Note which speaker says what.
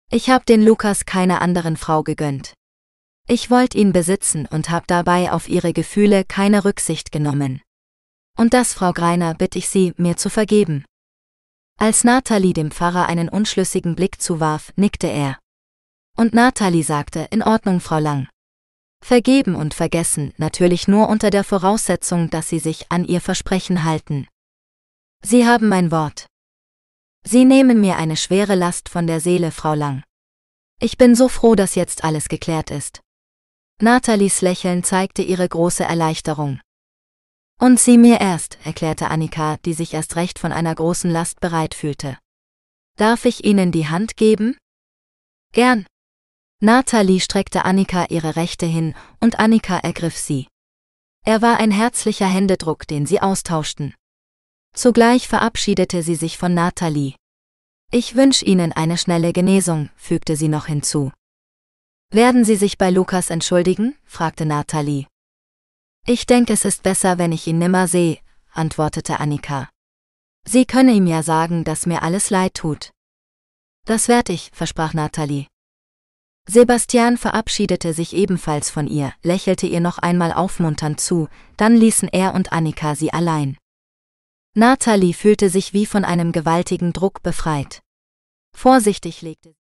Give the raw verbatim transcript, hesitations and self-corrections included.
Speaker 1: Ich hab den Lukas keiner anderen Frau gegönnt. Ich wollte ihn besitzen und hab dabei auf ihre Gefühle keine Rücksicht genommen. Und das, Frau Greiner, bitte ich Sie, mir zu vergeben. Als Nathalie dem Pfarrer einen unschlüssigen Blick zuwarf, nickte er. Und Nathalie sagte, in Ordnung, Frau Lang. Vergeben und vergessen, natürlich nur unter der Voraussetzung, dass Sie sich an Ihr Versprechen halten. Sie haben mein Wort. Sie nehmen mir eine schwere Last von der Seele, Frau Lang. Ich bin so froh, dass jetzt alles geklärt ist. Nathalies Lächeln zeigte ihre große Erleichterung. Und Sie mir erst, erklärte Annika, die sich erst recht von einer großen Last bereit fühlte. Darf ich Ihnen die Hand geben? Gern. Nathalie streckte Annika ihre Rechte hin, und Annika ergriff sie. Er war ein herzlicher Händedruck, den sie austauschten. Zugleich verabschiedete sie sich von Nathalie. Ich wünsche Ihnen eine schnelle Genesung, fügte sie noch hinzu. Werden Sie sich bei Lukas entschuldigen? Fragte Nathalie. Ich denke, es ist besser, wenn ich ihn nimmer sehe, antwortete Annika. Sie könne ihm ja sagen, dass mir alles leid tut. Das werd ich, versprach Nathalie. Sebastian verabschiedete sich ebenfalls von ihr, lächelte ihr noch einmal aufmunternd zu, dann ließen er und Annika sie allein. Nathalie fühlte sich wie von einem gewaltigen Druck befreit. Vorsichtig legte